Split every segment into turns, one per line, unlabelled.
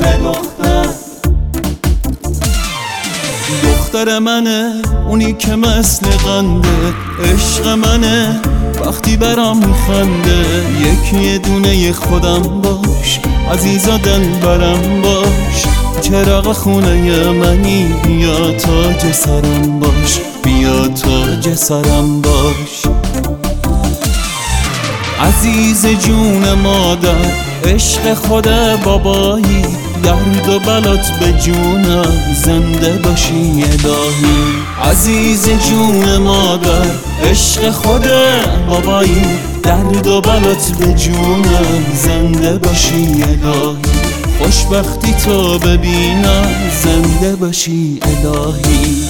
خونه دختر منه، اونی که مثل قنده، عشق منه وقتی برام میخنده. یه دونه خودم باش عزیزا، دلبرم باش، چراغ خونه منی، بیا تاج سرم باش، بیا تاج سرم باش. عزیز جون مادر، عشق خود بابایی، درد و بلات به جونم، زنده باشی الهی. عزیز جون مادر، عشق خود بابایی، درد و بلات به جونم، زنده باشی الهی. خوشبختی تو ببینم، زنده باشی الهی.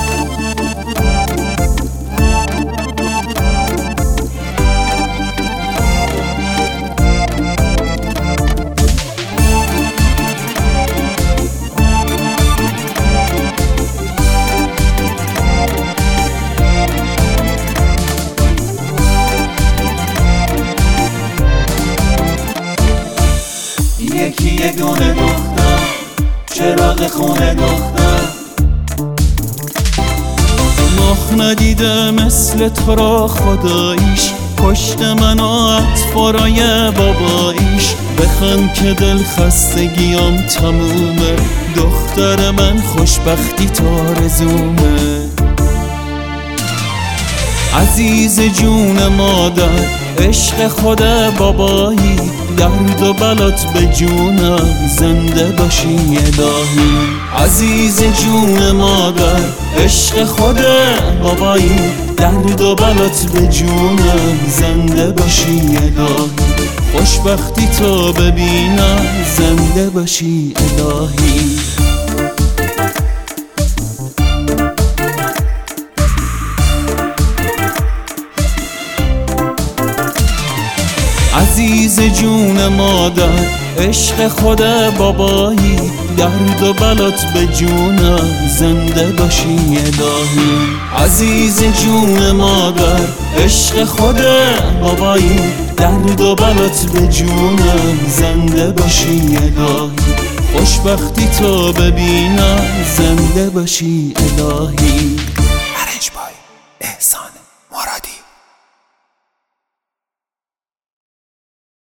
یه دونه دختر، چراغ خونه دختر. مخ ندیده مثل تو را خداییش، پشت من و اطفارای باباییش. بخند که دل خستگیام تمومه، دختر من خوشبختی تارزومه. عزیز جون مادر، عشق خود بابایی، درد و بلات به جونم، زنده باشی الهی. عزیز جون مادر، عشق خود بابایی، درد و بلات به جونم، زنده باشی الهی. خوشبختی تو ببینم، زنده باشی الهی. عزیز جون مادر، عشق خود بابایی، درد و بلات به جونم، زنده باشی الهی. عزیز جون مادر، عشق خود بابایی، درد و بلات به جونم، زنده باشی الهی. خوشبختی تو ببینم، زنده باشی الهی.
ارنج بای احسان.